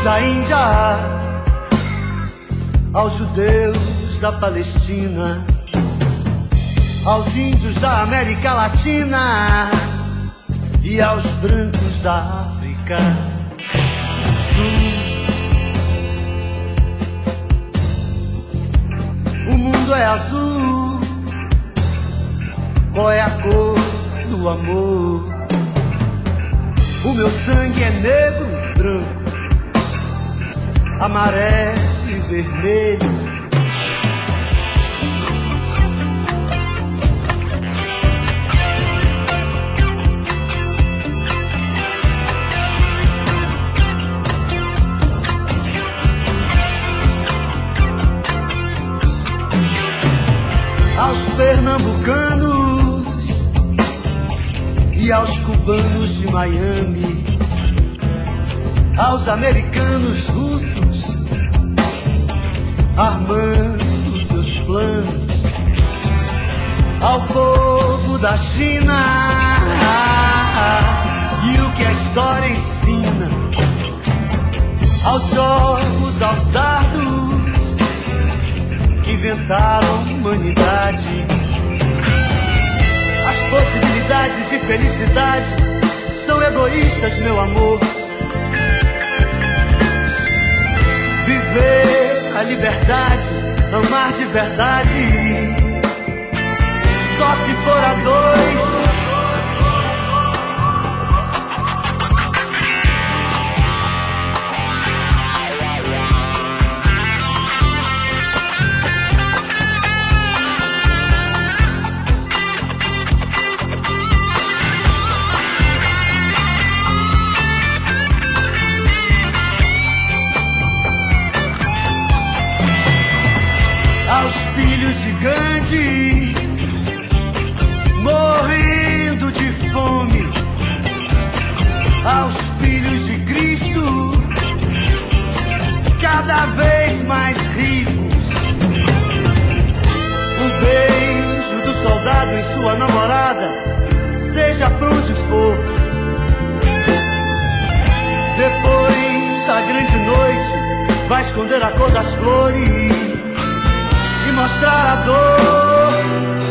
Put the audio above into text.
índios da Índia, aos judeus da Palestina, aos índios da América Latina e aos brancos da África do Sul. O mundo é azul, qual é a cor do amor? O meu sangue é negro, branco, amarelo e vermelho. Aos pernambucanos e aos cubanos de Miami, aos americanos russos armando seus planos, ao povo da China e o que a história ensina, aos jogos, aos dardos que inventaram a humanidade. As possibilidades de felicidade são egoístas, meu amor. Viver a liberdade, amar de verdade, só se for a dois. Aos filhos de Gandhi, morrendo de fome, aos filhos de Cristo, cada vez mais ricos. O beijo do soldado em sua namorada, seja pra onde for. Depois da grande noite, vai esconder a cor das flores e mostrar a dor